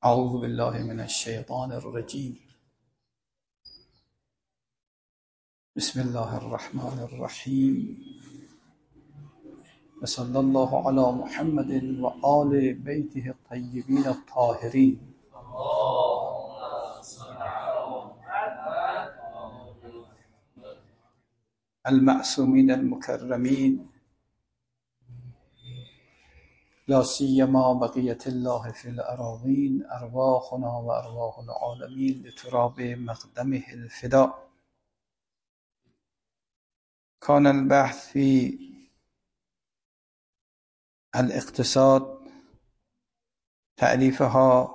اعوذ بالله من الشیطان الرجیم. بسم الله الرحمن الرحیم و صلی الله علی محمد و آل بیته الطیبین الطاهرین المعصومین المکرمین، لا سیما بقیة الله فی الاراضین، ارواحنا و ارواح العالمین لتراب مقدمه الفدا. كان البحث في الاقتصاد تعريفها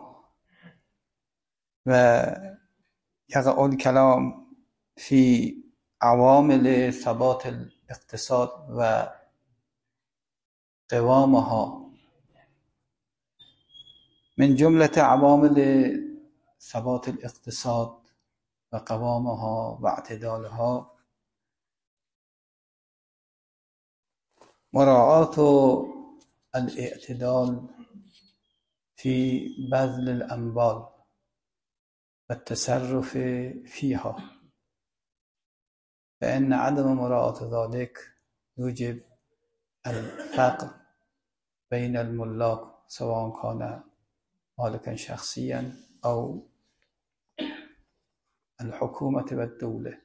ويقع الكلام في عوامل ثبات الاقتصاد وقوامها. من جملة عوامل ثبات الاقتصاد وقوامها واعتدالها مراعاة الاعتدال في بذل الأموال والتصرف فيها، فإن عدم مراعاة ذلك يوجب الفقر بين الملاك، سواء كان مالكا شخصيا أو الحكومة والدولة.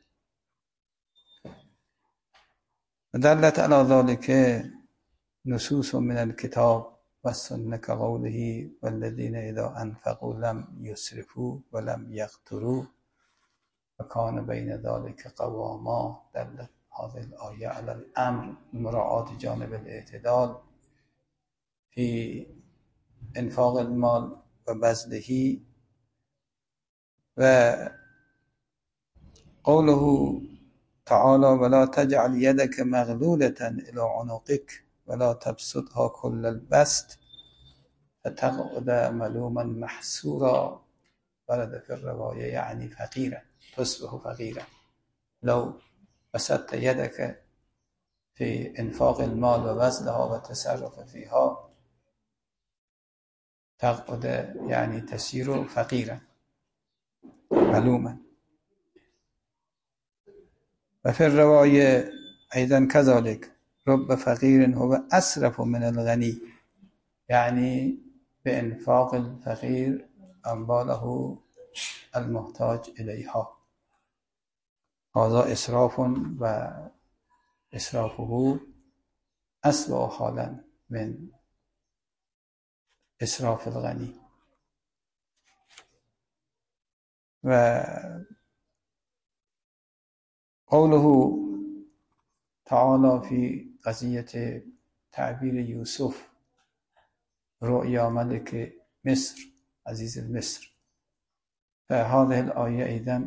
ودلت على ذلك نصوص من الكتاب والسنة كقوله والذين إذا أنفقوا لم يسرفوا ولم يقتروا وكان بين ذلك قواما. دلت هذه الآية على الأمر بمراعاة جانب الاعتدال في إنفاق المال وبذله. وقوله تعالى ولا تجعل يدك مغلولة إلى عنقك ولا تبسطها كل البسط فتقعد ملوما محسورا. ورد في الرواية يعني فقيرا، تصبح فقيرا. لو بسطت يدك في إنفاق المال وبذلها والتصرف فيها تقعد يعني تسير فقيرا ملوما. وفي الرواية أيضا كذلك رب فقير هو أسرف من الغني، يعني بإنفاق الفقير أمواله المحتاج إليها. هذا إسراف، وإسرافه أسوأ حالا من إسراف الغني. وقوله تعالى في قضية تعبير يوسف رؤيا ملك مصر عزيز مصر، فهذه الآية أيضا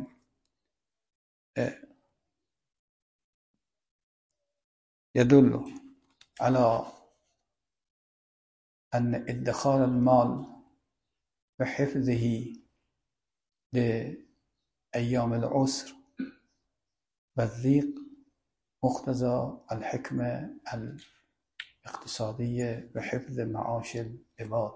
يدل على أن ادخار المال وحفظه لأيام العسر والضيق مقتضى الحكمة الاقتصادية وحفظ معاش العباد.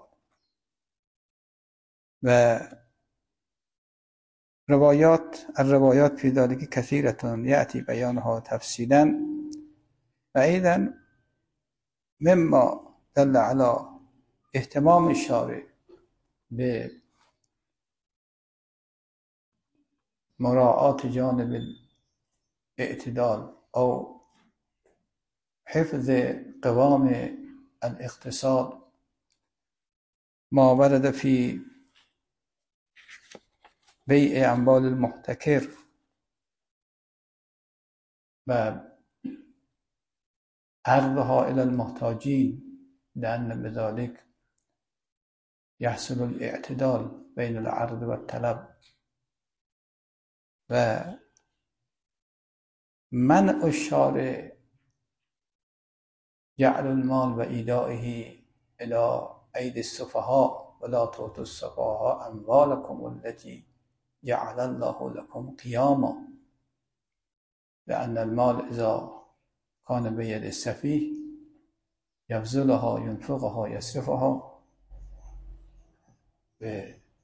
الروايات في ذلك كثيرة يأتي بيانها تفصيلا. وأيضا مما دل على اهتمام الشارع بمراعاة جانب الاعتدال أو حفظ قوام الاقتصاد ما ورد في بيع أموال المحتكر وعرضها إلى المحتاجين، لأن بذلك يحصل الاعتدال بين العرض والطلب. ومنع الشارع جعل المال وإيدائه إلى أيدي السفهاء ولا تؤتوا السفهاء أموالكم التي جعل الله لكم قياما، لأن المال إذا كان بيد السفيه يبذلها ينفقها يصرفها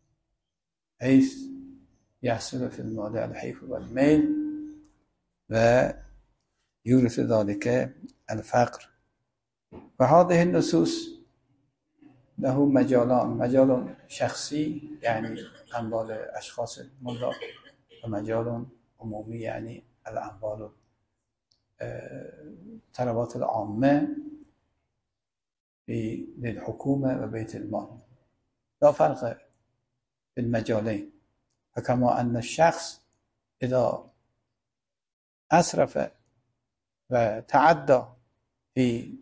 حيث يحصل في المال الحيف والميل و يورث ذلك الفقر. وهذه النصوص له مجالان: مجال شخصي يعني اموال اشخاص مطلق، و مجال عمومی یعنی الاموال ثروات العامه للحكومه و بیت المال. لا فرق في المجالين. فكما ان الشخص اذا اسرف و تعدى في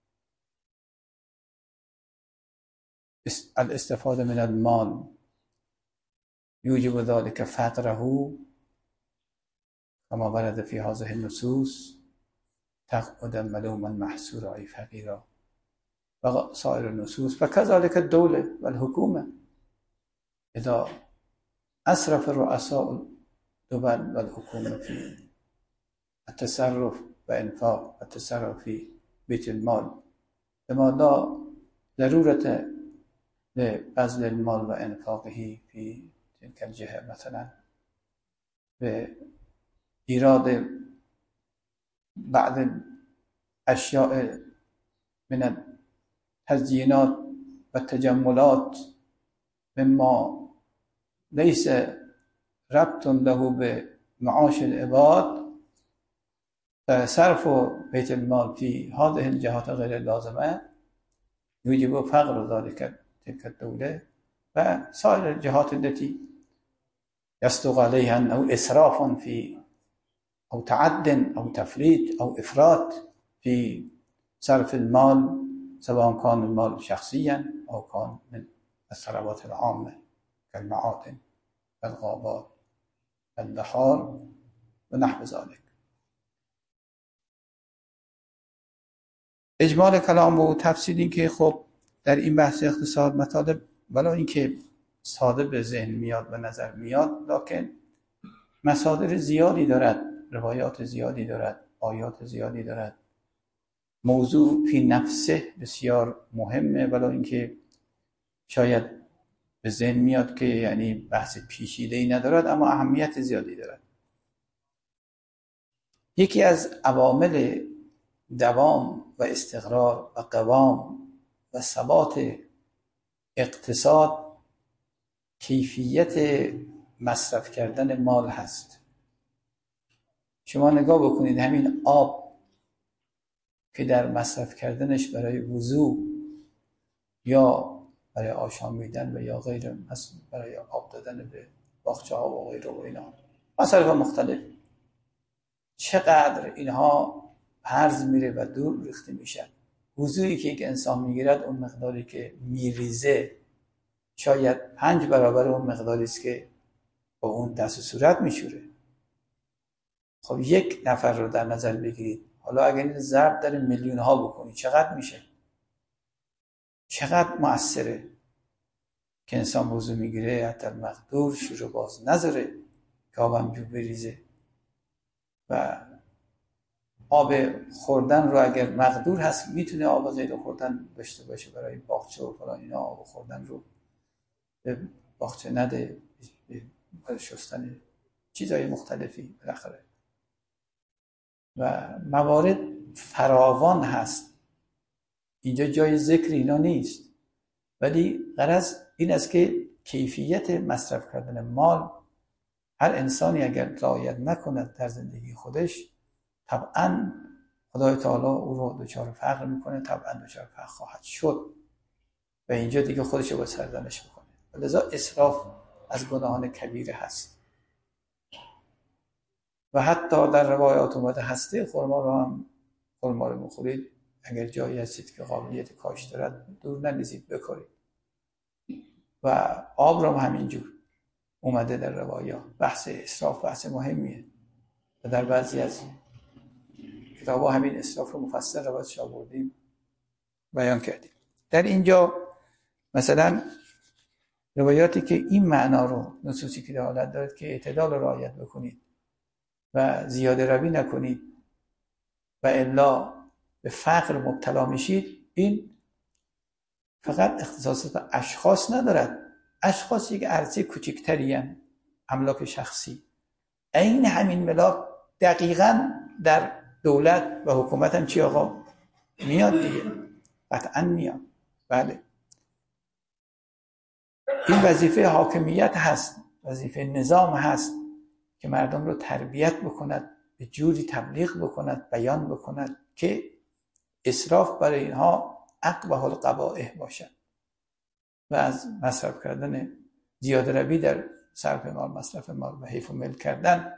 الاستفاده من المال يوجب ذلك فقره كما ورد في هذه النصوص تقعد ملوما محسورا أي فقيرا و سائر النصوص. وكذلك الدولة والحكومة إذا أسرف الرؤساء الدول والحكومة في التصرف وإنفاق التصرف في بيت المال لما لا ضرورة لبذل المال وإنفاقه في تلك الجهة، مثلا بإيراد بعض الأشياء من التزيينات والتجملات مما ليس ربط له بمعاش العباد، فصرف بيت المال في هذه الجهات غير اللازمة يوجب فقر تلك الدولة وسائر الجهات التي يصدق عليها أنه إسراف في أو تعد أو تفريط أو إفراط في صرف المال، سواء كان المال شخصيا أو كان من الثروات العامة كالمعادن والغابات والبحار ونحو ذلك. اجمال کلام و تفصیل این که خب در این بحث اقتصاد مطالب ولی این که ساده به ذهن میاد و نظر میاد، لکن مصادر زیادی دارد، روایات زیادی دارد، آیات زیادی دارد. موضوع فی نفسه بسیار مهمه، ولی این که شاید به ذهن میاد که یعنی بحث پیچیده‌ای ندارد، اما اهمیت زیادی دارد. یکی از عوامل دوام و استقرار و قوام و ثبات اقتصاد کیفیت مصرف کردن مال هست. شما نگاه بکنید همین آب که در مصرف کردنش برای وضو یا برای آشامیدن و یا غیره، مثلا برای آب دادن به باغچه ها و غیره و اینا، مصارف مختلف، چقدر اینها هرز میره و دور ریخته میشن. وضویی که یک انسان میگیرد اون مقداری که میریزه شاید 5 برابر اون مقداری است که با اون دست و صورت میشوره. خب یک نفر رو در نظر بگیرید، حالا اگر این ضرب در میلیون ها بکنید چقدر میشه؟ چقدر مؤثره که انسان وضو میگیره حتی المقدور شور باز نذاره که آب همجور بریزه، و آب خوردن رو اگر مقدور هست میتونه آب غیر خوردن داشته باشه برای باغچه و فلان اینا، آب خوردن رو به باغچه نده، برای شستن چیزهای مختلفی بالاخره. و موارد فراوان هست، اینجا جای ذکر اینا نیست، ولی غرض این است که کیفیت مصرف کردن مال هر انسانی اگر رعایت نکند در زندگی خودش، طبعا خدای تعالی او رو دچار فقر میکنه، طبعا دچار فقر خواهد شد و اینجا دیگه خودش رو سرزنش میکنه. لذا اسراف از گناهان کبیره هست. و حتی در روایات اومده هسته خرما رو هم، خرما رو بخورید اگر جایی هستید که قابلیت کاش دارد دور نندازید بکارید. و آب رو هم همینجور اومده در روایات. بحث اسراف بحث مهمیه و در بعضی از کتابا همین اسراف رو مفصل روایتش آوردیم بیان کردیم. در اینجا مثلا روایاتی که این معنا رو، نصوصی که دلالت دارد که اعتدال رو رعایت بکنید و زیاده روی نکنید و الا به فقر مبتلا میشید، این فقط اختصاص به اشخاص ندارد، اشخاص یک عرصه کوچکتری هستند، املاک شخصی. این همین ملاک دقیقاً در دولت و حکومت هم چی آقا میاد دیگه، قطعاً میاد. بله، این وظیفه حاکمیت هست، وظیفه نظام هست که مردم رو تربیت بکند، به جوری تبلیغ بکند، بیان بکند که اسراف برای اینها اقبح القبائح باشد و از مصرف کردن زیاده روی در صرف مال، مصرف مال و حیف و مل کردن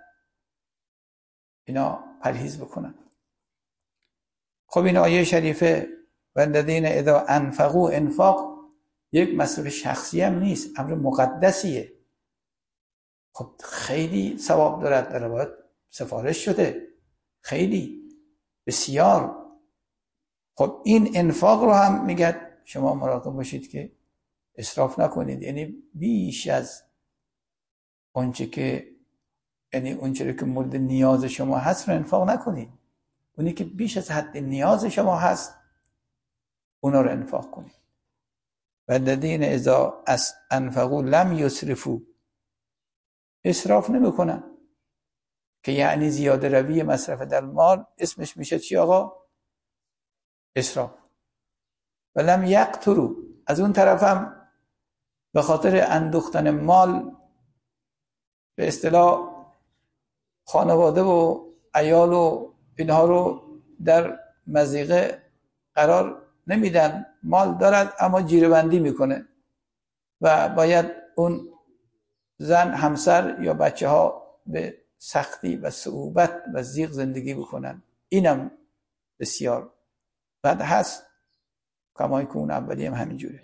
اینا پرهیز بکنن. خب این آیه شریفه والذین اذا انفقوا، انفاق یک مصرف شخصی هم نیست، امر مقدسیه. خب خیلی ثواب دارد، در روایت سفارش شده، خیلی بسیار. خب این انفاق رو هم میگه شما مراقب باشید که اسراف نکنید، یعنی بیش از اونچه که اونچه که مورد نیاز شما هست رو انفاق نکنید، اونی که بیش از حد نیاز شما هست اونا رو انفاق کنید. والذین اذا انفقوا لم یسرفوا، اسراف نمیکنن، که یعنی زیاده روی مصرف در مال اسمش میشه چی آقا؟ اسراف. و لم یقتروا، از اون طرف هم به خاطر اندوختن مال به اصطلاح خانواده و عیال و اینها رو در مضیقه قرار نمیدن. مال دارد اما جیره‌بندی میکنه و باید اون زن، همسر یا بچه ها به سختی و صعوبت و ضیق زندگی بکنن. اینم بسیار بد هست، کمای که اون اولی هم همینجوره.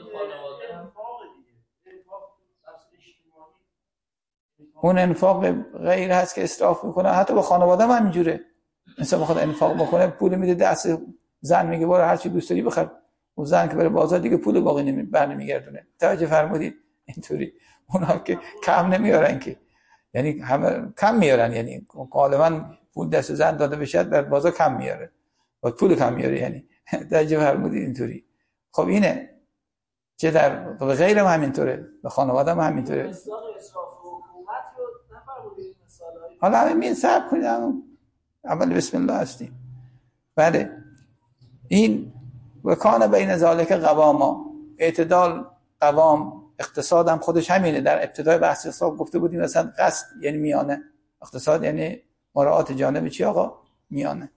اون انفاق غیر هست که اسراف میکنه، حتی با خانواده هم همینجوره. انسان بخواد انفاق بکنه پول میده دست زن، میگه برو هر چی دوست داری بخر، اون زن که بره بازار دیگه پول باقی برنمیگردونه. توجه فرمودید؟ اینطوری اونا که کم نمیارن، که یعنی همه کم میارن، یعنی غالبا پول دست زن داده بشه در بازار کم میاره و پول کم میاره، یعنی توجه فرمودید؟ اینطوری. خب اینه، چه در غیر هم همینطوره، به خانواده هم همینطوره. حالا همین صبر کنید، اول بسم الله هستیم. بله، این و کان بین ذالک قواما، اعتدال، قوام، اقتصاد هم خودش همینه. در ابتدای بحث اقتصاد گفته بودیم مثلا قصد یعنی میانه، اقتصاد یعنی مراعات جانب چی آقا؟ میانه.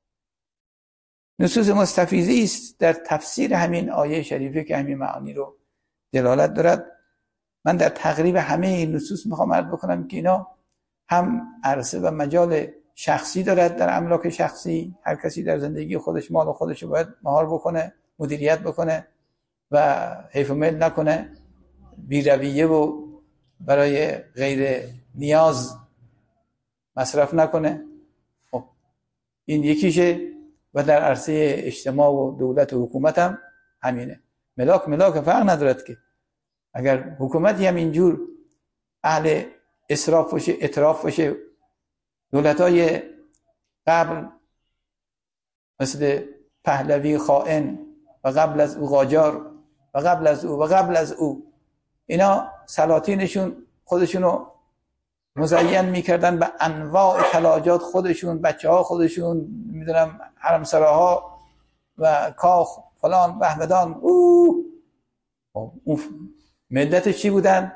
نصوص مستفیضی است در تفسیر همین آیه شریفه که همین معانی رو دلالت دارد. من در تقریب همه این نصوص میخوام عرض بکنم که اینا هم عرصه و مجال شخصی دارد، در املاک شخصی هر کسی در زندگی خودش مال خودش رو باید مهار بکنه، مدیریت بکنه و حیف و میل نکنه، بی رویه و برای غیر نیاز مصرف نکنه. خب این یکیشه. و در عرصه اجتماع و دولت و حکومت هم همینه. ملاک فرق ندارد که اگر حکومتی هم اینجور اهل اسراف باشه، اطراف باشه، دولت‌های قبل مثل پهلوی خائن و قبل از او قاجار و قبل از او و قبل از او، اینا سلاطینشون خودشونو مزین میکردن به انواع تلاجات، خودشون، بچه ها خودشون، میدونم حرمسراها و کاخ فلان بهمدان. اون ملت چی بودن؟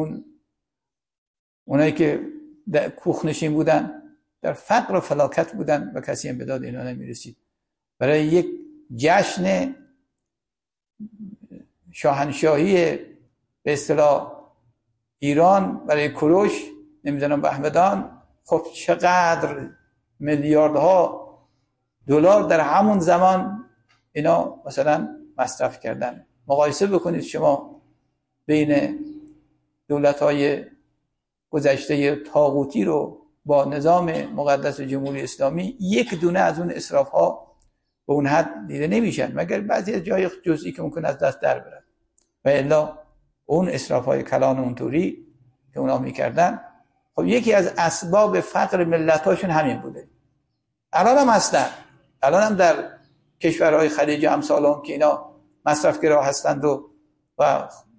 اونایی که کوخنشین بودن در فقر و فلاکت بودن و کسی هم به داد اینا نمیرسید. برای یک جشن شاهنشاهی به اصطلاح ایران، برای کوروش نمیدونم بهمدان، خب چقدر میلیاردها دلار در همون زمان اینا مثلا مصرف کردن. مقایسه بکنید شما بین دولت‌های گذشته طاغوتی رو با نظام مقدس جمهوری اسلامی، یک دونه از اون اسراف‌ها به اون حد دیده نمیشن، مگر بعضی از جای جزئی که ممکن از دست در بره. و الا اون اسراف‌های کلان اونطوری که اونا میکردن، خب یکی از اسباب فقر ملت‌هاشون همین بوده. الان هم هستن، الان هم در کشورهای خلیج امثال هم که اینا مصرفگرا هستند و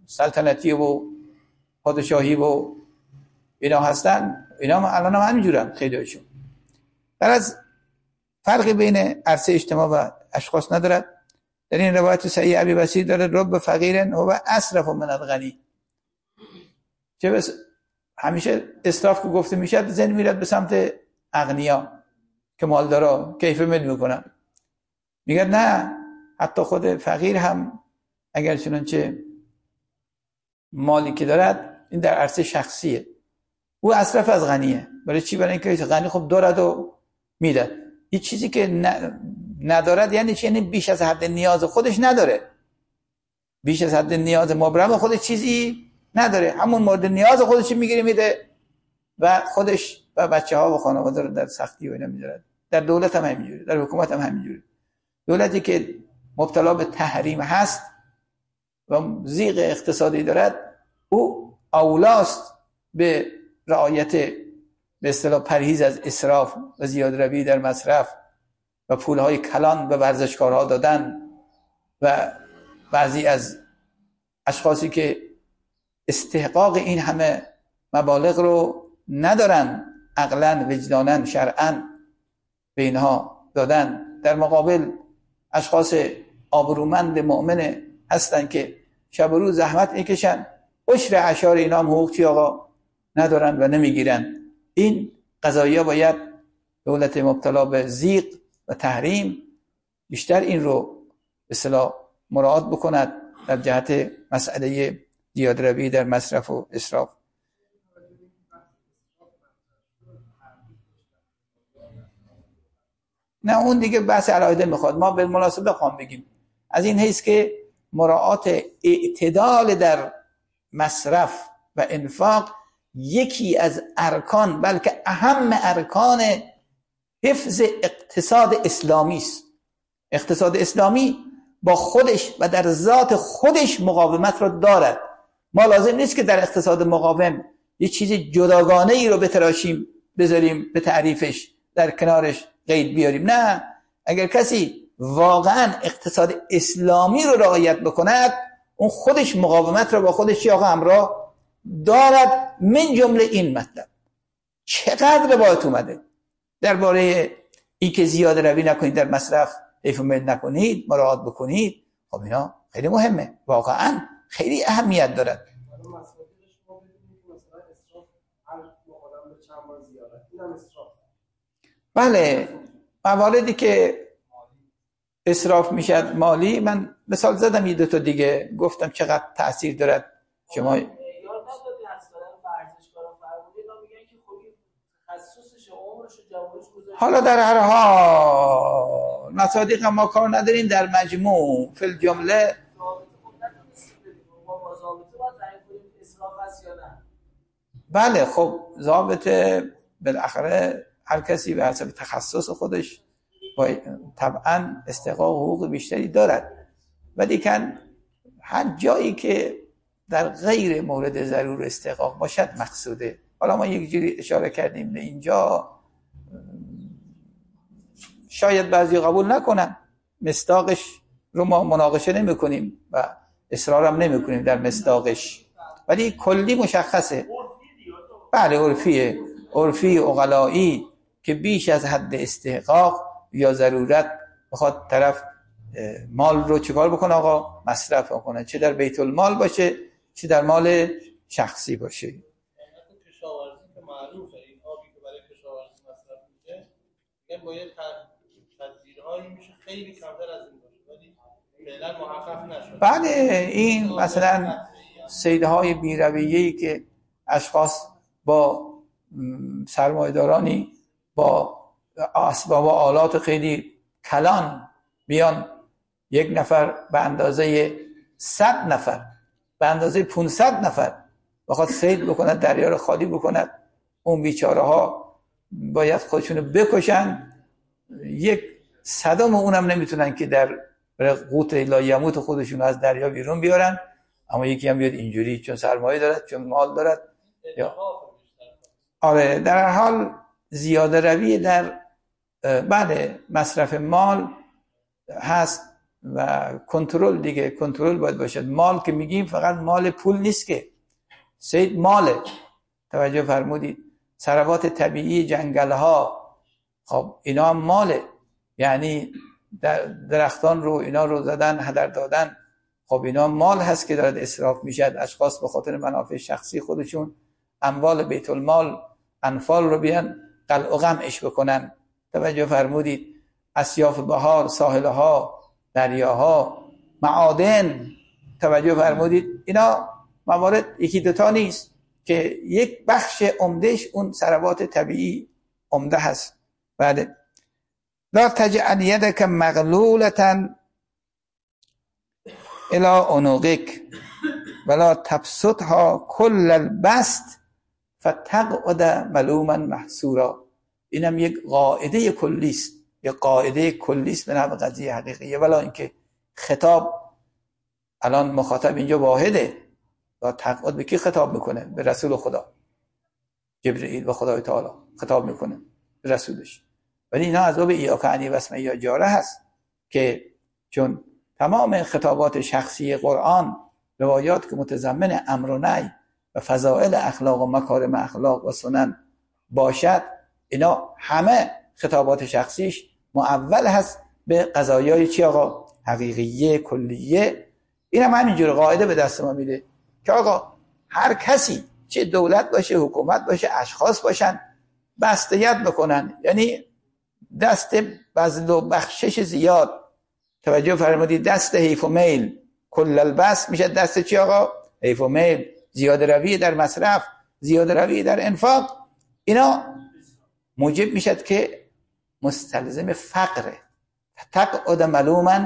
سلطنتی و پادشاهی و اینا هستن، اینا هم الان هم همینجورن خیلیشون. در از فرقی بین عرصه اجتماع و اشخاص ندارد. در این روایت صحیح ابی بصیر داره رب فقیر هو اسرف من الغنی. چه بس همیشه اسراف که گفته میشه ذهن میرد به سمت اغنیا که مالدارا کیف مل میکنن. میگه نه، حتی خود فقیر هم اگر چنانچه مالی که دارد این در عرصه شخصیه، او اسرف از غنیه. برای چی؟ برای اینکه غنی خب دارد و میداد. این چیزی که ندارد یعنی چی؟ یعنی بیش از حد نیاز خودش نداره، بیش از حد نیاز مبرم خودش چیزی نداره، همون مورد نیاز خودش میگیره میده و خودش و بچه ها و خانواده رو در سختی و اینا میذاره. در دولت هم همینجوره، در حکومت هم همینجوره. دولتی که مبتلا به تحریم هست و ضیق اقتصادی دارد، او اولاست به رعایت به اصطلاح پرهیز از اسراف و زیاده‌روی در مصرف و پولهای کلان به ورزشکارها دادن و بعضی از اشخاصی که استحقاق این همه مبالغ رو ندارن، عقلاً، وجداناً، شرعاً به اینها دادن. در مقابل اشخاص آبرومند مؤمن هستن که شب و روز زحمت میکشن، عشر اعشار اینا هم حقوق چی آقا ندارن و نمیگیرن. این قضایا باید دولت مبتلا به ضیق و تحریم بیشتر این رو به اصطلاح مراعات بکند در جهت مسئله زیاده‌روی در مصرف و اسراف. نه اون دیگه بحث علاوه میخواد، ما به مناسبه بخوام بگیم از این حیث که مراعات اعتدال در مصرف و انفاق یکی از ارکان، بلکه اهم ارکان حفظ اقتصاد اسلامی است. اقتصاد اسلامی با خودش و در ذات خودش مقاومت رو دارد. ما لازم نیست که در اقتصاد مقاوم یه چیز جداگانه ای رو بتراشیم بذاریم به تعریفش در کنارش قید بیاریم. نه، اگر کسی واقعا اقتصاد اسلامی رو رعایت بکند، اون خودش مقاومت رو با خودش آقا همراه دارد. من جمله این مطلب چقدر روایت اومده درباره این که زیاده روی نکنید در مصرف، حیف و میل نکنید، مراعات بکنید. خب اینا خیلی مهمه، واقعا خیلی اهمیت دارد. بله، مواردی که اسراف میشد مالی، من مثال زدم یه دو تا دیگه، گفتم چقدر تأثیر دارد. شما حالا در هر حال مصادیق ما کار نداریم، در مجموع فی الجمله بله. خب ضابطه بالاخره هر کسی به حسب تخصص خودش طبعا استحقاق حقوق بیشتری دارد، ولی کن هر جایی که در غیر مورد ضرور استحقاق باشد مقصوده. حالا ما یک جوری اشاره کردیم به اینجا، شاید بعضی قبول نکنن، مصداقش رو ما مناقشه نمی کنیم و اصرارم نمی کنیم در مصداقش، ولی کلی مشخصه. بله عرفی عقلایی که بیش از حد استحقاق یا ضرورت بخواد طرف مال رو چیکار بکنه آقا؟ مصرف کنه، چه در بیت المال باشه چه در مال شخصی باشه. کشاورزی که معروفه، این آبی که برای کشاورزی مصرف میشه میگن باید تدبیرهایی میشه خیلی کمتر از این باشه، ولی فعلا محقق نشده. بله، این مثلا صیدهای بی‌رویه‌ای که اشخاص با سرمایه‌دارانی با اسباب و آلات خیلی کلان بیان، یک نفر به اندازه 100 نفر به اندازه 500 نفر بخواد صید بکند، دریا رو خالی بکند، اون بیچاره ها باید خودشونو بکشن. یک صدام اونم نمیتونن که در قوت لایموت خودشون از دریا بیرون بیارن، اما یکی هم بیاد اینجوری چون سرمایه دارد، چون مال دارد. یا آره، در هر حال زیاده روی در بله مصرف مال هست و کنترل دیگه، کنترل باید باشد. مال که میگیم فقط مال پول نیست که، سید ماله. توجه فرمودید؟ ثروات طبیعی، جنگل‌ها، خب اینا هم ماله، یعنی درختان رو اینا رو زدن، هدر دادن، خب اینا مال هست که دارد اسراف میشد. اشخاص به خاطر منافع شخصی خودشون اموال بیت المال، انفال رو بیان قلع و قمعش بکنن. توجه فرمودید؟ اسیاف بهار، ساحلها، دریاها، معادن، توجه فرمودید؟ اینا موارد یکی دوتا نیست که یک بخش عمدهش اون ثروات طبیعی عمده هست. بعد لا تجعل یدک مغلولة الى عنقک ولا تبسطها کل البسط فتقعد ملوما محسورا. اینم یک قاعده کلی است، یک قاعده کلی است به نحو قضیه حقیقیه. ولی اینکه خطاب الان مخاطب اینجا واحده، و تقعد به کی خطاب میکنه؟ به رسول خدا جبرئیل و خدای تعالی خطاب میکنه به رسولش. ولی اینا از باب ایاک انی و اسم یا جاره هست که چون تمام خطابات شخصی قرآن، روایات که متضمن امر و نهی و فضائل اخلاق و مکارم اخلاق و سنن باشد، اینا همه خطابات شخصیش معول هست به قضایای چی آقا؟ حقیقیه، کلیه. این هم همینجور قاعده به دست ما میده که آقا هر کسی، چه دولت باشه، حکومت باشه، اشخاص باشن، بسته‌یت بکنن، یعنی دست بذل و بخشش زیاد. توجه فرمودید؟ دست حیف و میل، کل البسط میشه دست چی آقا؟ حیف و میل، زیاده روی در مصرف، زیاده روی در انفاق. اینا موجب میشد که مستلزم فقره. تقعد ملوما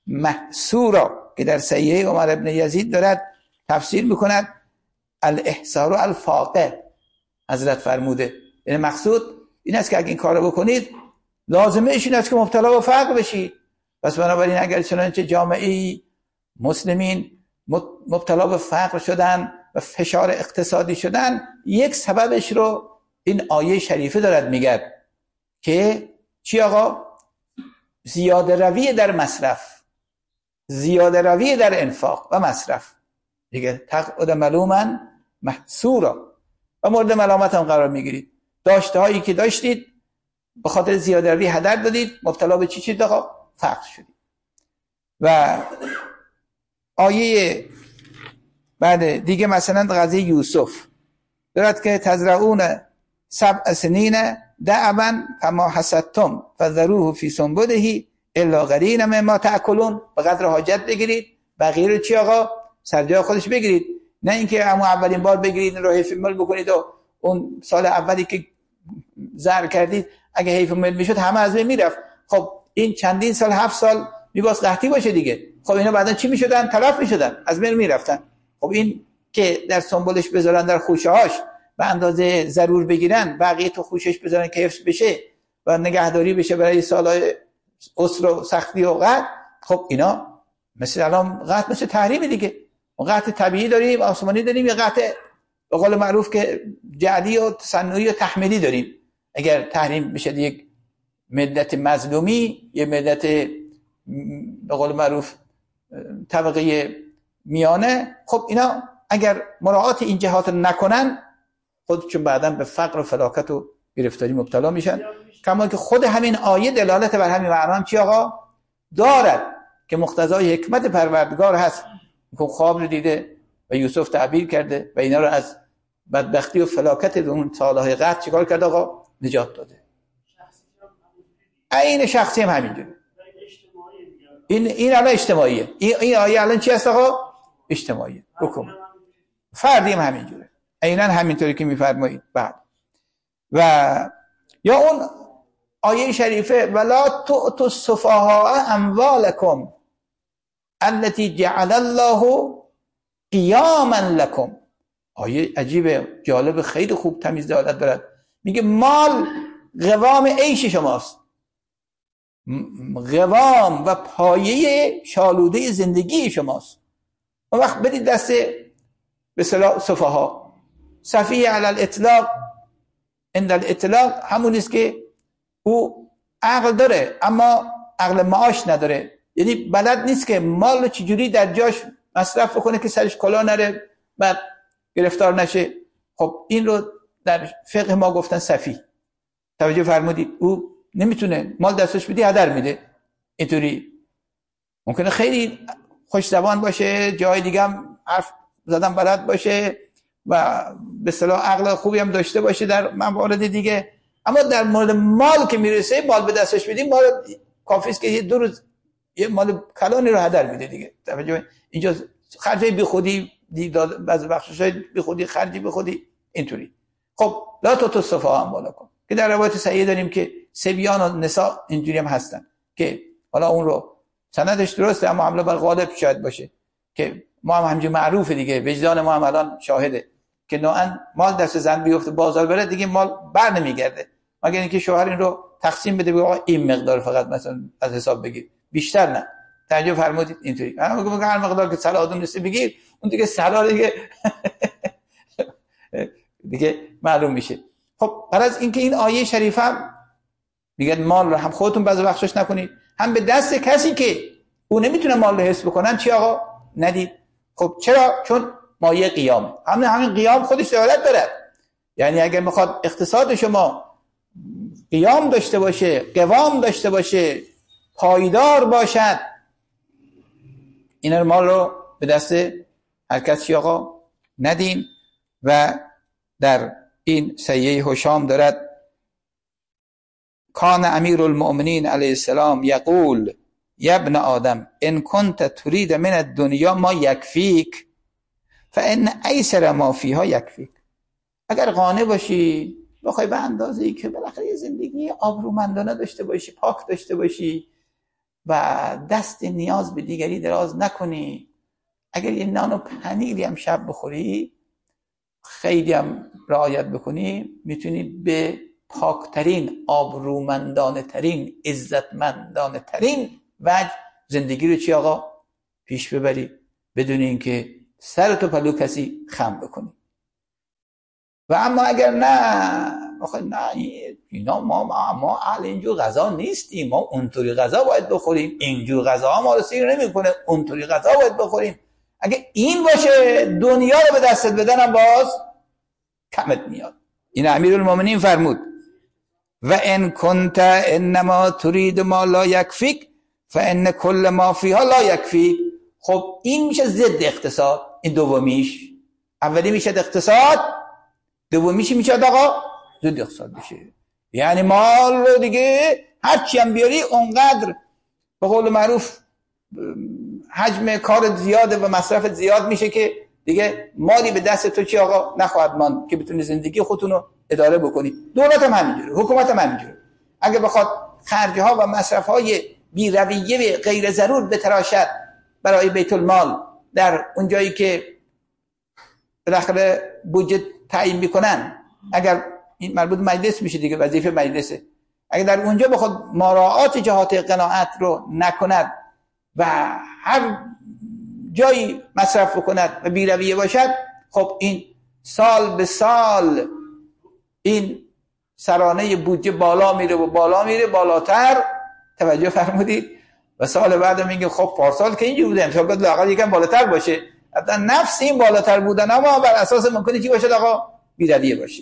محسورا که در صحیحه عمر ابن یزید دارد تفسیر میکند الاحسار الفاقه. حضرت فرموده یعنی مقصود این است که اگه این کارو بکنید لازمه ایش این است که مبتلا به فقر بشید. پس بنابراین اگر چنانچه جامعه مسلمین مبتلا به فقر شدن و فشار اقتصادی شدن، یک سببش رو این آیه شریفه دارد میگه که چی آقا؟ زیاده روی در مصرف، زیاده روی در انفاق و مصرف دیگه. تقعد ملوما محسورا، و مورد ملامت هم قرار میگیرید. داشته هایی که داشتید به خاطر زیاده روی هدر دادید، مبتلا به چی شدید آقا؟ فقر شدید. و آیه بعد دیگه مثلا قضیه یوسف دارد که تزرعون 7 سنین دأبا فما حصدتم فذروه فی سنبله الا قلیلا مما تأکلون. به قدر حاجت بگیرید، بقیه رو چی آقا؟ سرجای خودش بگیرید، نه اینکه همون اولین بار بگیرید رو حیف مل بکنید و اون سال اولی که زرع کردید اگه حیف مل میشد همه از بین میرفت. خب این چندین سال، 7 سال میباز قحطی باشه دیگه. خب اینا بعدا چی میشدن؟ تلف میشدن، از بین میرفتن. خب این که در سنبلش بذارن، در خوشه‌هاش به اندازه ضرور بگیرن، بقیه تو خوشش بذارن که حفظ بشه و نگهداری بشه برای سالهای عسر و سختی و قحط. خب اینا مثل الان قحط مثل تحریم دیگه. قحط طبیعی داریم، آسمانی داریم، یا قحط به قول معروف که جعلی و تصنعی و تحمیلی داریم. اگر تحریم بشه یک ملت مظلومی، یک ملت به قول معروف طبقه میانه، خب اینا اگر مراعات این جهات نکنن خودشون بعداً به فقر و فلاکت و گرفتاری مبتلا میشن. کما که خود همین آیه دلالت بر همین معنا هم چی آقا؟ دارد که مقتضای حکمت پروردگار هست که خواب رو دیده و یوسف تعبیر کرده و اینا رو از بدبختی و فلاکت اون سالهای قحط چیکار کرد آقا؟ نجات داده. این شخصی هم همینجوره. این الان اجتماعیه. این آیه الان چی هست آقا؟ اجتماعیه، حکم. فردی هم همینجوره، عیناً همینطوری که میفرمایید. بعد و یا اون آیه شریفه ولا تؤتوا السفهاء اموالکم التي جعل الله قیاما لكم. آیه عجیبه، جالب، خیلی خوب تمیز دلالت دارد. میگه مال قوام عیش شماست، قوام و پایه شالوده زندگی شماست. اون وقت بدید دست به اصطلاح سفها. سفیه علی الاطلاق، عند الاطلاق همون است که او عقل داره اما عقل معاش نداره، یعنی بلد نیست که مال رو چجوری در جاش مصرف بکنه که سرش کلا نره بعد گرفتار نشه. خب این رو در فقه ما گفتن سفیه. توجه فرمودید؟ او نمیتونه مال دستش بدی هدر میده. اینطوری ممکنه خیلی خوش زبان باشه، جای دیگه هم حرف زدن بلد باشه و به اصطلاح عقل خوبی هم داشته باشه در موارد دیگه، اما در مورد مال که میرسه مال به دستش بدیم مال کافی است که یه 2 روز یه مال کلانی رو هدر میده دیگه. توجه اینجا خرجای بی خودی داد، بعضی بخشای بی خودی خرجی بی خودی اینطوری. خب لا تو صفا هم بالا کن که در روایت صحیح داریم که سبیان و نساء اینجوری هم هستن که حالا اون رو سندش درسته اما حمله بر غالب شاید باشه که ما هم همینجوری معروفه دیگه، وجدان ما هم الان شاهده که نوعا مال دست زن بیفته بازار بره دیگه مال بر نمیگرده مگر اینکه شوهر این رو تقسیم بده بگه آقا این مقدار فقط مثلا از حساب بگیر، بیشتر نه. توجه فرمودید؟ اینطوری میگم هر مقدار که صلاح نیست بگیر، اون دیگه صلاح دیگه دیگه معلوم میشه. خب بعد از اینکه این آیه شریفه هم میگن مال رو هم خودتون بعضی وقتش نکنید، هم به دست کسی که او نمیتونه مال رو حس بکنن چی آقا ندید. خب چرا؟ چون مایه قیام، همین قیام خودش دلالت داره. یعنی اگر میخواد اقتصاد شما قیام داشته باشه، قوام داشته باشه، پایدار باشد، این مال رو به دست هر کسی آقا ندین. و در این سیه هشام دارد کان امیر المؤمنین علیه السلام یقول یا ابن آدم ان کنت ترید من الدنیا ما یکفیک فان ایسر ما فیها یکفیک. اگر قانع باشی بخوای به اندازه‌ای که بالاخره زندگی آبرومندانه داشته باشی، پاک داشته باشی و دست نیاز به دیگری دراز نکنی، اگر یه نان و پنیری هم شب بخوری، خیلی هم رعایت بکنی، میتونی به پاکترین، آبرومندانه ترین، عزتمندانه ترین وجه زندگی رو چی آقا پیش ببری بدون اینکه سرتو پلو کسی خم بکنی. و اما اگر نه اینا ما اهل اینجور غذا نیستیم، ما اونطوری غذا باید بخوریم، اینجور غذا ما رو سیر نمیکنه، اونطوری غذا باید بخوریم، اگه این باشه دنیا رو به دستت بدن هم باز کمت میاد. این امیرالمومنین فرمود و ان کنت انما ترید ما لا یکفیک فان کل ما فیها لا یکفیک. خب این میشه ضد اقتصاد، این دومیش. اولی میشه اقتصاد، دومیش میشه آقا ضد اقتصاد میشه. یعنی مال رو دیگه هرچی هم بیاری اونقدر به قول معروف حجم کار زیاده و مصرف زیاد میشه که دیگه مالی به دست تو چی آقا نخواهد ماند که بتونی زندگی خودتون رو اداره بکنی. دولت هم همینجوره، حکومت هم همینجوره. اگه بخواد خرجها و مصرفهای بی رویه غیر ضرور بتراشد برای بیت المال در اون جایی که بالاخره بودجه تعیین میکنن، اگر این مربوط مجلس میشه دیگه، وظیفه مجلسه، اگر در اونجا بخواد مراعات جهات قناعت رو نکند و هر جایی مصرف بکند و بی‌رویه باشد، خب این سال به سال این سرانه بودجه بالا میره و بالا میره بالاتر. توجه فرمودید؟ و سال بعد میگه خب پارسال که اینجوری بوده امسال باید لااقل یکم بالاتر باشه. حتی نفس این بالاتر بودن اما بر اساس ممکنه چی باشه آقا بی‌رویه باشه.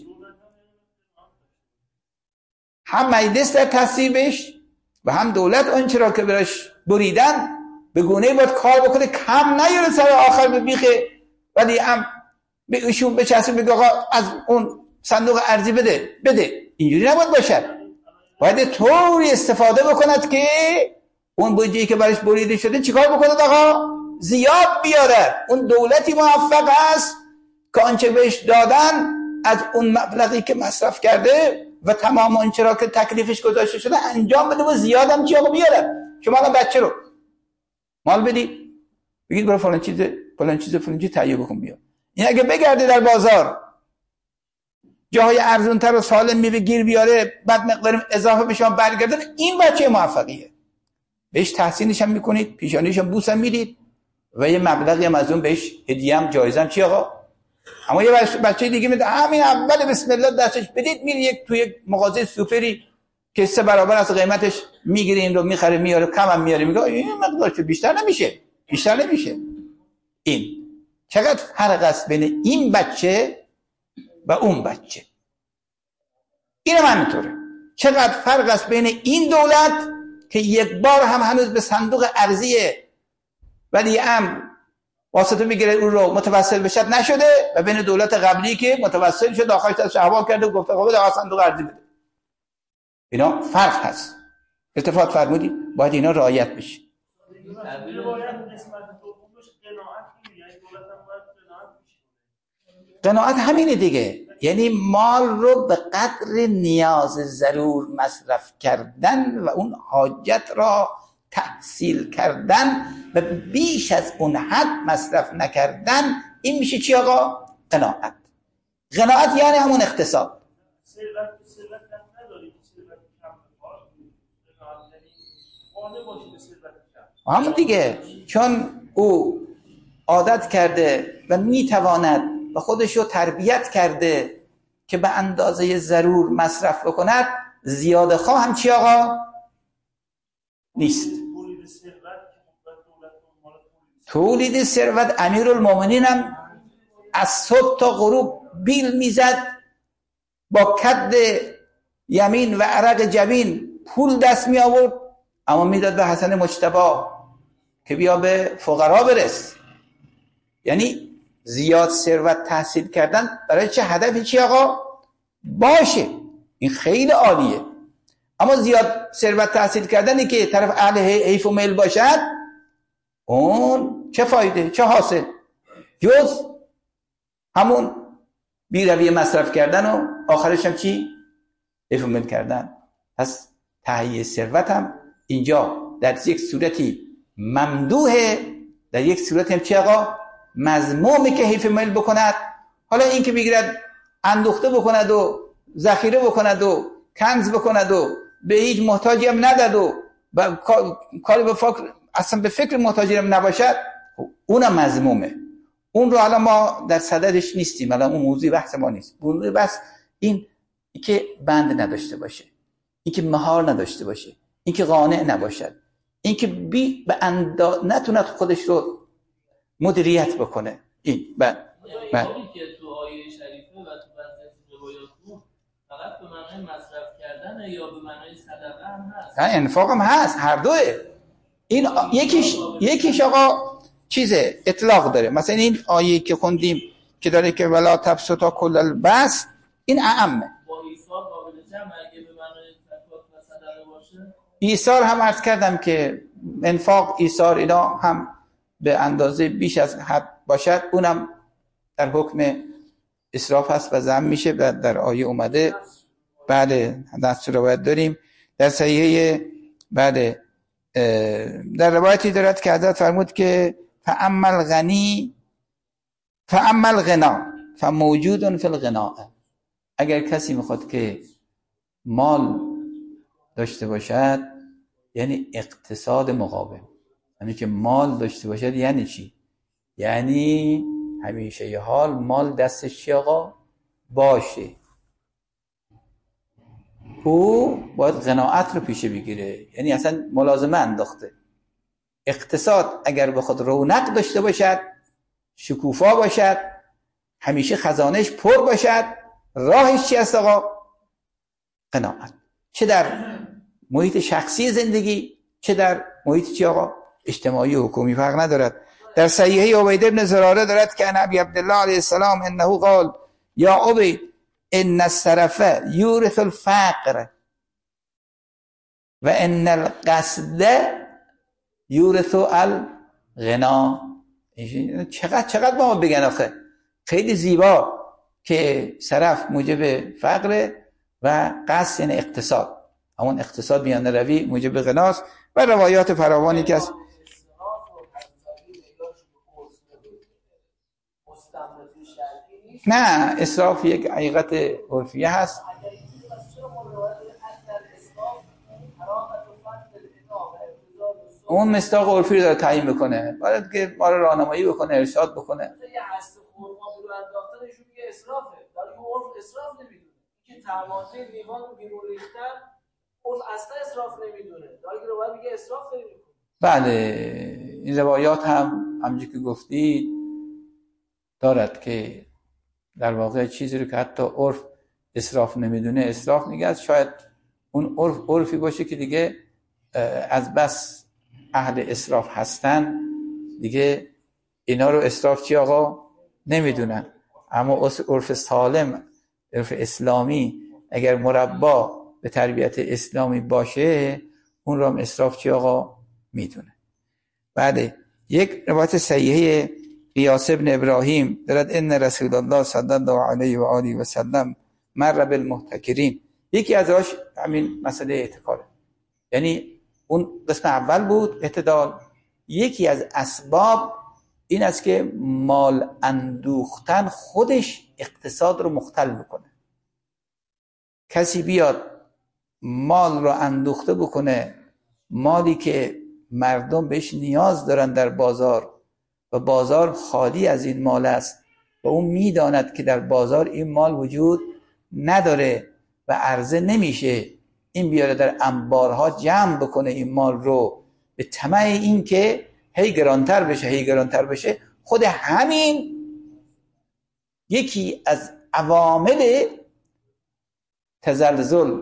هم مجلس در تصویبش و هم دولت آنچه را که براش بریدن به گونه‌ای باید کار بکنه کم نیاره سر آخر به بیخه، ولی هم به ایشون بچسبه بگه آقا از اون صندوق ارزی بده. اینجوری نباید باشد. باید طوری استفاده بکند که اون بودجه‌ای که براش بریده شده چیکار بکند آقا زیاد بیاره. اون دولتی موفق است که آنچه بهش دادن از اون مبلغی که مصرف کرده و تمام آنچه را که تکلیفش گذاشته شده انجام بده و زیادم چی آقا بیاره. شما الان بچه رو مال بدی بگید برو فلان چیز تهیه بکن بیا. این اگه بگرده در بازار جاهای ارزونتر و سالم میوه گیر بیاره بعد مقداری اضافه بشون برگردن، این بچه موفقیه. بهش تحسینش هم میکنید، پیشانیش هم بوس هم میدید و یه مبلغی هم از اون بهش هدیه هم جایزه هم چی آقا. اما یه بچه دیگه میده همین اول بسم الله دستش بدید میره توی مغازه سوپری که 3 برابر از قیمتش میگیره این رو میخره میاره، کم هم میاره، میگه این مقدار که بیشتر نمیشه. این چقدر فرق است بین این بچه و اون بچه. این هم همینطوره. چقدر فرق است بین این دولت که یک بار هم هنوز به صندوق ارضی ولی امر واسطه میگیره اون رو متوسل بشد نشده، و بین دولت قبلی که متوسل شد آخرش دست احوال کرده و گفته خب بده صندوق ارضی بده. اینا فرق هست. التفات فرمودید باید اینا رعایت بشه. قناعت همینه دیگه، یعنی مال رو به قدر نیاز ضرور مصرف کردن و اون حاجت را تحصیل کردن و بیش از اون حد مصرف نکردن. این میشه چی آقا؟ قناعت. قناعت یعنی همون اقتصاد. همون دیگه، چون او عادت کرده و میتواند و خودشو تربیت کرده که به اندازه ضرور مصرف بکند، زیاده خواه هم چی آقا؟ نیست. تولید ثروت امیرالمومنین هم از صبح تا غروب بیل میزد، با کد یمین و عرق جبین پول دست می آورد، اما میداد به حسن مجتبی که بیا به فقرا برس. یعنی زیاد ثروت تحصیل کردن برای چه هدفی چی آقا؟ باشه، این خیلی عالیه. اما زیاد ثروت تحصیل کردنی که طرف اهل حیف و میل باشد، اون چه فایده، چه حاصل؟ جز همون بیرویه مصرف کردن و آخرش هم چی؟ حیف و میل کردن. پس تهیه ثروت هم اینجا در یک صورتی ممدوحه، در یک صورتی هم چی آقا؟ مذمومه که حیف میل بکند. حالا این که بگیرد اندوخته بکند و ذخیره بکند و کنز بکند و به هیچ محتاجی هم نداد و کاری به فکر اصلا به فکر محتاجی هم نباشد، اونم مذمومه. اون رو الان ما در صددش نیستیم، الان اون موضوع بحث ما نیست. موضوع بحث این که بند نداشته باشه، این که مهار نداشته باشه، این که قانع نباشد، این که نتوند خودش رو مدیریت بکنه. این بعد که تو آیه شریفه و تو بعضی از روایات بود فقط به معنای مصرف کردن یا به معنای صدقه هم هست؟ انفاق هم هست، هر دوه. این یکیش آقا چیزه اطلاق داره. مثلا این آیه که خوندیم که داره که ولا تبسطا کل البسط، این اعمه. با ایثار قابل جمع اگه به معنای زکات و صدقه باشه. ایثار هم عرض کردم که انفاق ایثار اینا هم به اندازه بیش از حد باشد، اونم در حکم اسراف هست و ذم میشه. در آیه اومده. بله دست روایت داریم در صحیحه. بله در روایتی دارد که حضرت فرمود که فاما الغنا فموجود فی الغناء. اگر کسی میخواد که مال داشته باشد یعنی اقتصاد مقاوم، یعنی که مال داشته باشد یعنی چی؟ یعنی همیشه یه حال مال دستش چی آقا؟ باشه. او باید قناعت رو پیشه بگیره، یعنی اصلا ملازمه انداخته. اقتصاد اگر بخواد رونق داشته باشد، شکوفا باشد، همیشه خزانش پر باشد، راهش چی است آقا؟ قناعت. چه در محیط شخصی زندگی، چه در محیط چی آقا؟ اجتماعی و حکومی، فرق ندارد. در صحیحه عبید ابن زراره دارد که ان ابی عبدالله علیه السلام انه قال یا عبید ان السرف یورث الفقر و ان القصد یورث الغنا. چقدر با ما بگن آخه، خیلی زیبا که صرف موجب فقر و قصد یعنی اقتصاد، همون اقتصاد میانه روی موجب غناست. و روایات فراوانی که از نه اسراف یک حقیقت عرفیه هست. اون مصداق عرفی رو داره تعیین میکنه، باید که ما رو راهنمایی بکنه، ارشاد بکنه. یه هست خرما رو انداختنشون یه اسرافه، ولی اون عرف اسراف نمیدونه که تماده لیوان رو بیرون ریختن اصلا اسراف نمیدونه، داگه رو باید میگه اسراف داری میکنه. بله این روایات همونجوری که گفتید دارد که در واقع چیزی رو که حتی عرف اسراف نمیدونه اسراف میگه. شاید اون عرفی باشه که دیگه از بس اهل اسراف هستن دیگه اینا رو اسراف چی آقا نمیدونن. اما عرف سالم، عرف اسلامی اگر مربا به تربیت اسلامی باشه اون رو هم اسراف چی آقا میدونه. بعد یک روایت صحیحه قیاس ابن ابراهیم دارد ان رسول الله صلی الله علیه و آله و سلم مر بالمحتکرین. یکی ازش همین مسئله اعتکاره، یعنی اون قسم اول بود اعتدال. یکی از اسباب این است که مال اندوختن خودش اقتصاد رو مختل بکنه. کسی بیاد مال رو اندوخته بکنه، مالی که مردم بهش نیاز دارن در بازار و بازار خالی از این مال است و اون میداند که در بازار این مال وجود نداره و عرضه نمیشه، این بیاره در انبارها جمع بکنه این مال رو به طمع این که هی گرانتر بشه. خود همین یکی از عوامل تزلزل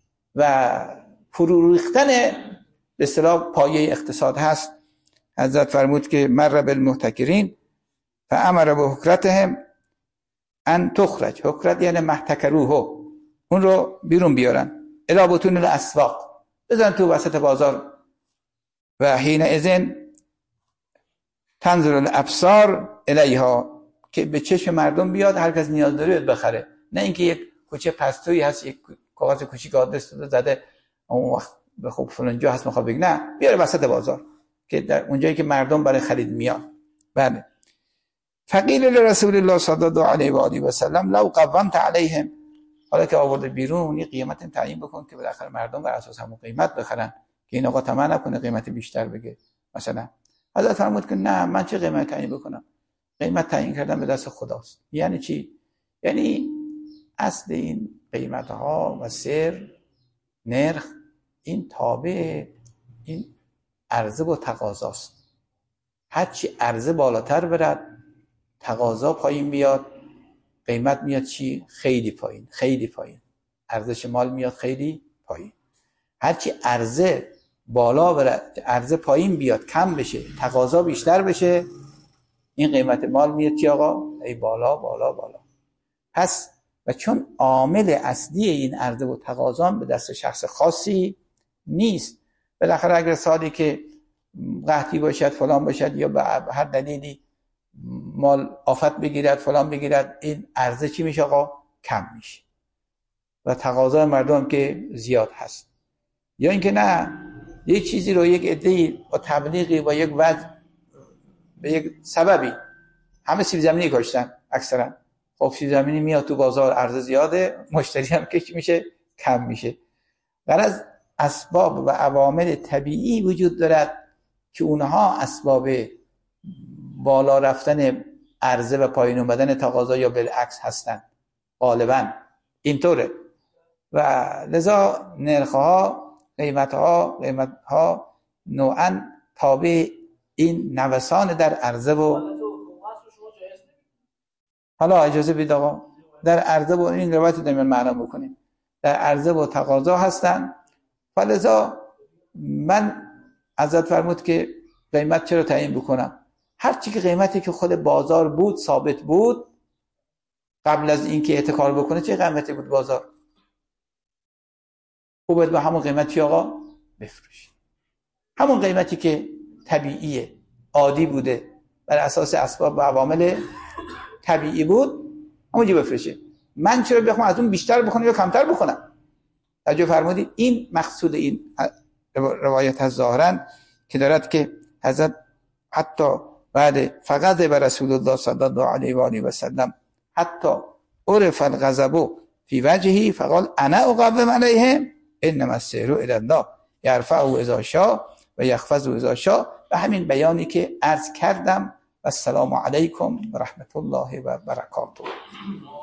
و فرو ریختن به اصطلاح پایه اقتصاد هست. حضرت فرمود که مر بالمحتکرین فامر بحکرتهم ان تخرج. حکرت یعنی محتکروه، اون رو بیرون بیارن. الی بطون الاسواق، بزن تو وسط بازار. و حین اذن تنظر الابصار الیها، که به چشم مردم بیاد، هر کس نیاز داره بخره، نه اینکه یک کوچه پستویی هست یک کاغذ کوچیک آدرس داده زده اون وقت به خوب فلان جا هست میخواد بگه، نه بیاره وسط بازار که در اونجایی که مردم برای خرید میاد. بله. فقیل لرسول الله صلی الله علیه و آله و سلم لو قومت علیهم، حالا که آورده بیرون یه قیمت تعیین بکن که بالاخره مردم بر اساس همون قیمت بخرن، که این آقا طمع نکنه قیمت بیشتر بگه. مثلا حضرت فرمود که نه، من چه قیمت تعیین بکنم؟ قیمت تعیین کردن به دست خداست. یعنی چی؟ یعنی اصل این قیمت ها و سر نرخ این تابع این عرضه و تقاضاست. هرچی عرضه بالاتر برد تقاضا پایین بیاد، قیمت میاد چی؟ خیلی پایین. ارزش مال میاد خیلی پایین. هرچی عرضه بالا برد، عرضه پایین بیاد کم بشه، تقاضا بیشتر بشه، این قیمت مال میاد چی آقا؟ ای بالا. پس و چون عامل اصلی این عرضه و تقاضا به دست شخص خاصی نیست، بالاخره اگر سالی که قحطی باشد فلان باشد یا به هر دلیلی مال آفت بگیرد فلان بگیرد، این عرضه چی میشه آقا؟ کم میشه و تقاضای مردم که زیاد هست. یا اینکه نه، یک چیزی رو یک عده‌ای با تبلیغی با یک وجه به یک سببی همه سیب زمینی کاشتن اکثرا، خب سیب زمینی میاد تو بازار، عرضه زیاده، مشتری هم که میشه کم میشه. غرض اسباب و عوامل طبیعی وجود دارد که اونها اسباب بالا رفتن عرضه و پایین اومدن تقاضا یا بالعکس هستند. غالبا اینطوره و لذا نرخ‌ها قیمت‌ها نوعاً تابع این نوسان در عرضه و حالا اجازه بدید آقا در عرضه و این روایت داریم معنا بکنیم، در عرضه و تقاضا هستن. فلذا من حضرت فرمود که قیمت چرا تعیین بکنم؟ هر چی که قیمتی که خود بازار بود ثابت بود قبل از اینکه احتکار بکنه، چه قیمتی بود بازار، خوبت به همون قیمتی آقا بفروش، همون قیمتی که طبیعیه عادی بوده بر اساس اسباب و عوامل طبیعی بود همونجا بفروشه. من چرا بخوام از اون بیشتر بکنم یا کمتر بکنم؟ توجه فرمودید؟ این مقصود این روایت از ظاهرا که دارد که حضرت حتی بعد فقط بر رسول الله صلی الله علیه و آله و سلم حتی عرف الغضب فی وجهه فقال انا اقوم علیهم انما السحر الی الله یرفعه اذا شاء و یخفض اذا شاء. و همین بیانی که عرض کردم. و السلام علیکم و رحمت الله و برکاته.